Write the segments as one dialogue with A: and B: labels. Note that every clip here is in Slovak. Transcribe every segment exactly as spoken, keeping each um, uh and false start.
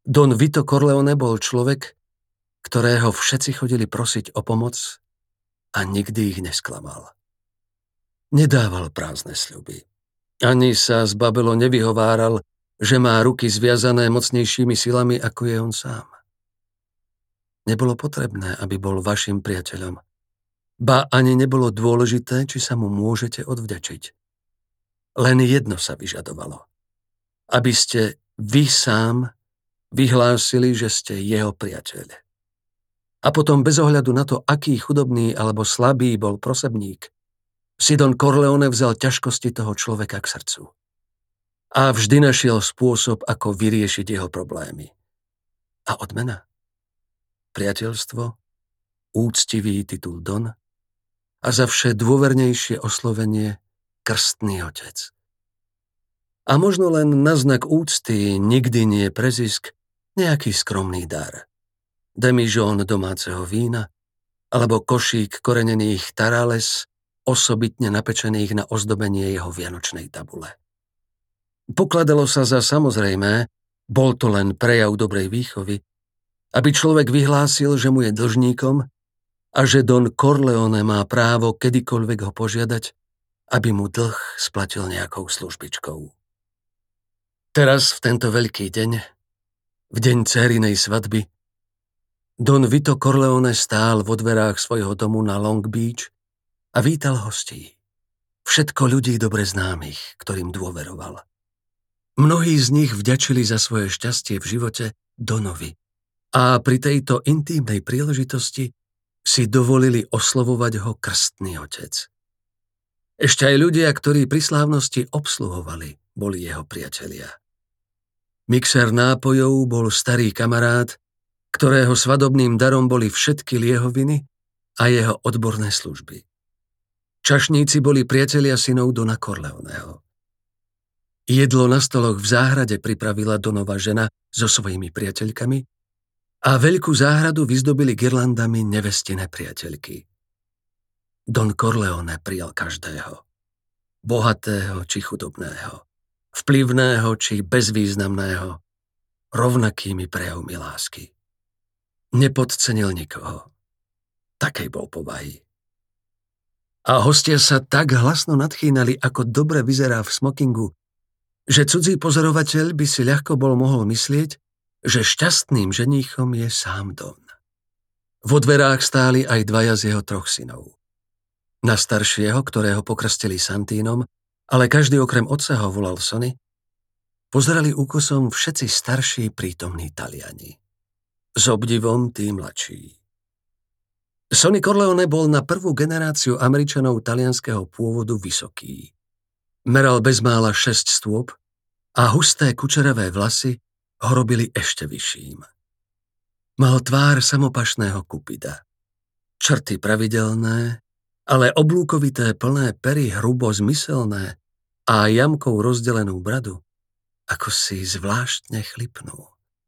A: Don Vito Corleone bol človek, ktorého všetci chodili prosiť o pomoc a nikdy ich nesklamal. Nedával prázdne sľuby. Ani sa zbabelo nevyhováral, že má ruky zviazané mocnejšími silami, ako je on sám. Nebolo potrebné, aby bol vašim priateľom. Ba ani nebolo dôležité, či sa mu môžete odvďačiť. Len jedno sa vyžadovalo. Aby ste vy sám vyhlásili, že ste jeho priateľ. A potom bez ohľadu na to, aký chudobný alebo slabý bol prosebník, si Don Corleone vzal ťažkosti toho človeka k srdcu. A vždy našiel spôsob, ako vyriešiť jeho problémy. A odmena? Priateľstvo, úctivý titul Don a za vše dôvernejšie oslovenie krstný otec. A možno len na znak úcty, nikdy nie pre zisk, nejaký skromný dar. Demižón domáceho vína alebo košík korenených tarales, osobitne napečených na ozdobenie jeho vianočnej tabule. Pokladalo sa za samozrejmé, bol to len prejav dobrej výchovy, aby človek vyhlásil, že mu je dlžníkom a že Don Corleone má právo kedykoľvek ho požiadať, aby mu dlh splatil nejakou službičkou. Teraz, v tento veľký deň, v deň dcérinej svadby, Don Vito Corleone stál vo dverách svojho domu na Long Beach a vítal hostí. Všetko ľudí dobre známych, ktorým dôveroval. Mnohí z nich vďačili za svoje šťastie v živote Donovi a pri tejto intímnej príležitosti si dovolili oslovovať ho krstný otec. Ešte aj ľudia, ktorí pri slávnosti obsluhovali, boli jeho priatelia. Mixer nápojov bol starý kamarát, ktorého svadobným darom boli všetky liehoviny a jeho odborné služby. Čašníci boli priatelia synov Dona Corleoneho. Jedlo na stoloch v záhrade pripravila Donova žena so svojimi priateľkami a veľkú záhradu vyzdobili girlandami nevestiné priateľky. Don Corleone prijal každého. Bohatého či chudobného. Vplyvného či bezvýznamného. Rovnakými prejavmi lásky. Nepodcenil nikoho. Takej bol povahy. A hostia sa tak hlasno nadchýnali, ako dobre vyzerá v smokingu, že cudzí pozorovateľ by si ľahko bol mohol myslieť, že šťastným ženíchom je sám Don. Vo dverách stáli aj dvaja z jeho troch synov. Na staršieho, ktorého pokrstili Santínom, ale každý okrem otca ho volal Sonny, pozerali úkosom všetci starší prítomní Taliani. S obdivom tí mladší. Sonny Corleone bol na prvú generáciu Američanov talianskeho pôvodu vysoký. Meral bezmála šesť stôp a husté kučeravé vlasy ho robili ešte vyšším. Mal tvár samopašného Kupida. Črty pravidelné, ale oblúkovité plné pery hrubo zmyselné a jamkou rozdelenú bradu, ako si zvláštne chlipnú.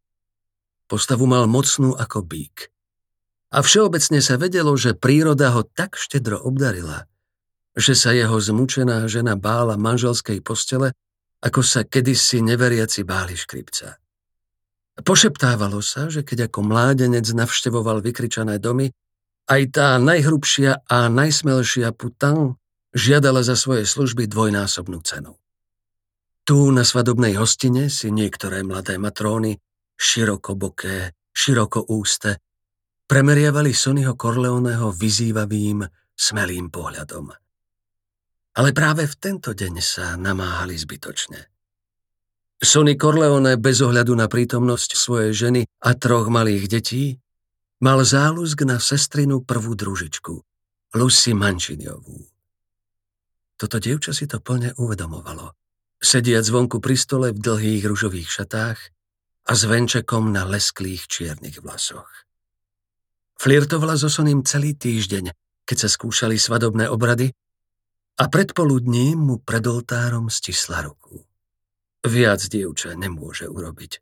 A: Postavu mal mocnú ako bík. A všeobecne sa vedelo, že príroda ho tak štedro obdarila, že sa jeho zmučená žena bála manželskej postele, ako sa kedysi neveriaci báli škripca. Pošeptávalo sa, že keď ako mládenec navštevoval vykričané domy, aj tá najhrubšia a najsmelšia putain žiadala za svoje služby dvojnásobnú cenu. Tu na svadobnej hostine si niektoré mladé matróny, širokoboké, širokoúste, premeriavali Sonnyho Corleoneho vyzývavým, smelým pohľadom. Ale práve v tento deň sa namáhali zbytočne. Sonny Corleone bez ohľadu na prítomnosť svojej ženy a troch malých detí mal záľusk na sestrinu prvú družičku, Lucy Manciniovú. Toto dievča si to plne uvedomovalo, sediac zvonku pri stole v dlhých ružových šatách a s venčekom na lesklých čiernych vlasoch. Flirtovala so Sonym celý týždeň, keď sa skúšali svadobné obrady a predpoludním mu pred oltárom stisla ruku. Viac dievča nemôže urobiť.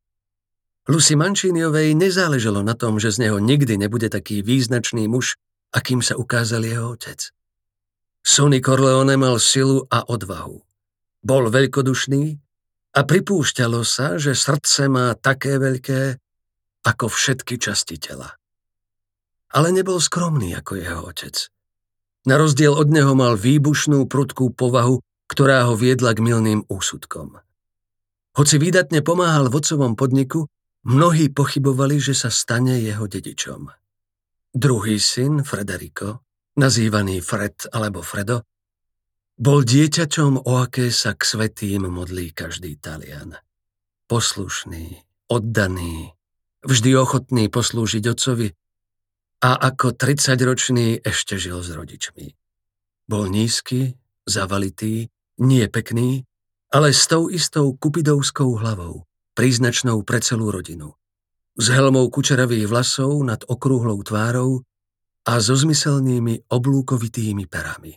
A: Lucy Manciniovej nezáležalo na tom, že z neho nikdy nebude taký význačný muž, akým sa ukázal jeho otec. Sonny Corleone mal silu a odvahu. Bol veľkodušný A pripúšťalo sa, že srdce má také veľké, ako všetky časti tela. Ale nebol skromný ako jeho otec. Na rozdiel od neho mal výbušnú, prudkú povahu, ktorá ho viedla k mylným úsudkom. Hoci výdatne pomáhal v otcovom podniku, mnohí pochybovali, že sa stane jeho dedičom. Druhý syn, Frederico, nazývaný Fred alebo Fredo, bol dieťaťom, o aké sa k svätým modlí každý Talian. Poslušný, oddaný, vždy ochotný poslúžiť otcovi a ako tridsaťročný ešte žil s rodičmi. Bol nízky, zavalitý, nie pekný, ale s tou istou kupidovskou hlavou, príznačnou pre celú rodinu. S helmou kučeravých vlasov nad okrúhlou tvárou a so zmyselnými oblúkovitými perami.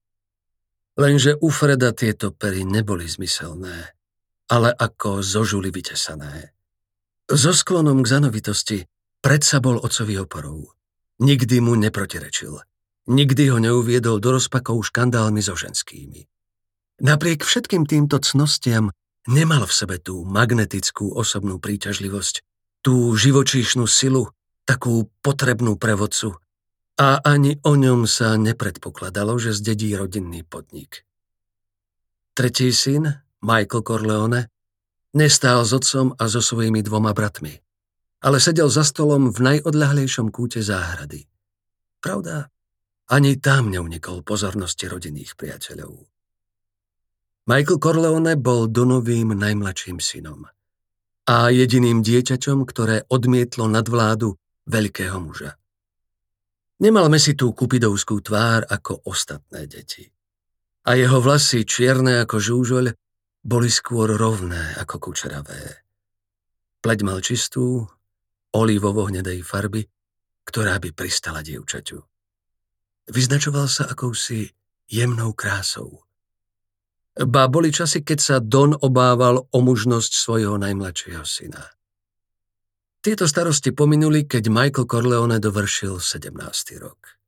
A: Lenže u Freda tieto pery neboli zmyselné, ale ako zo žuly vytesané. So sklonom k zanovitosti predsa bol otcovi oporou. Nikdy mu neprotirečil. Nikdy ho neuviedol do rozpakov škandálmi so ženskými. Napriek všetkým týmto cnostiam nemal v sebe tú magnetickú osobnú príťažlivosť, tú živočíšnu silu, takú potrebnú pre vodcu, a ani o ňom sa nepredpokladalo, že zdedí rodinný podnik. Tretí syn, Michael Corleone, nestál s otcom a so svojimi dvoma bratmi, ale sedel za stolom v najodľahlejšom kúte záhrady. Pravda, ani tam neunikol pozornosti rodinných priateľov. Michael Corleone bol Donovým najmladším synom a jediným dieťaťom, ktoré odmietlo nadvládu veľkého muža. Nemal mesitú kupidovskú tvár ako ostatné deti. A jeho vlasy, čierne ako žúžoľ, boli skôr rovné ako kučeravé. Pleť mal čistú, olivovo-hnedej farby, ktorá by pristala dievčaťu. Vyznačoval sa akousi jemnou krásou. Ba boli časy, keď sa Don obával o mužnosť svojho najmladšieho syna. Tieto starosti pominuli, keď Michael Corleone dovršil sedemnásty rok.